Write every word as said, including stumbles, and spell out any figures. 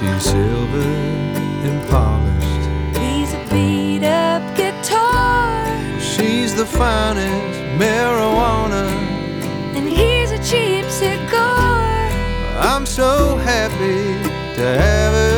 She's silver and polished. He's a beat-up guitar. She's the finest marijuana. And he's a cheap cigar. I'm so happy to have her